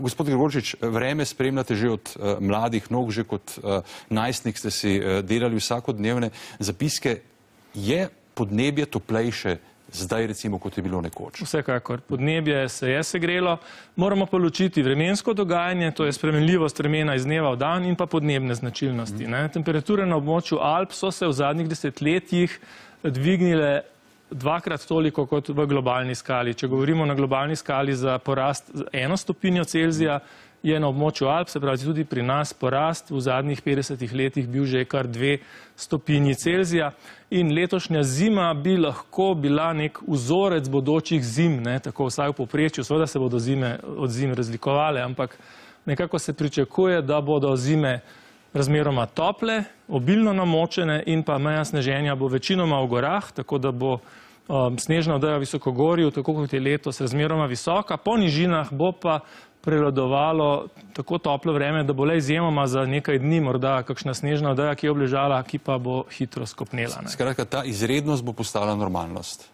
Gospod Gregorčič, vreme spremljate že od mladih nog, že kot najstnik ste si delali vsakodnevne zapiske. Je podnebje toplejše zdaj, recimo, kot je bilo nekoč? Vsekakor. Podnebje se je segrelo. Moramo pa ločiti vremensko dogajanje, to je spremenljivost vremena iz dneva v dan, in pa podnebne značilnosti. Temperature na območju Alp so se v zadnjih desetletjih dvignile dvakrat toliko kot v globalni skali. Če govorimo na globalni skali za porast 1 stopinjo Celzija, je na območju Alp, se pravi tudi pri nas, porast v zadnjih 50 letih bil že kar 2 stopinji Celzija. In letošnja zima bi lahko bila nek vzorec bodočih zim, tako vsaj v povprečju. Seveda se bodo zime od zim razlikovale, ampak nekako se pričakuje, da bodo zime razmeroma tople, obilno namočene in pa meja sneženja bo večinoma v gorah, tako da bo snežna odeja v visokogorju, tako kot je letos, razmeroma visoka. Po nižinah bo pa prevladovalo tako toplo vreme, da bo le izjemoma za nekaj dni morda kakšna snežna odeja, ki je obležala, ki pa bo hitro skopnela. Skratka, ta izrednost bo postala normalnost.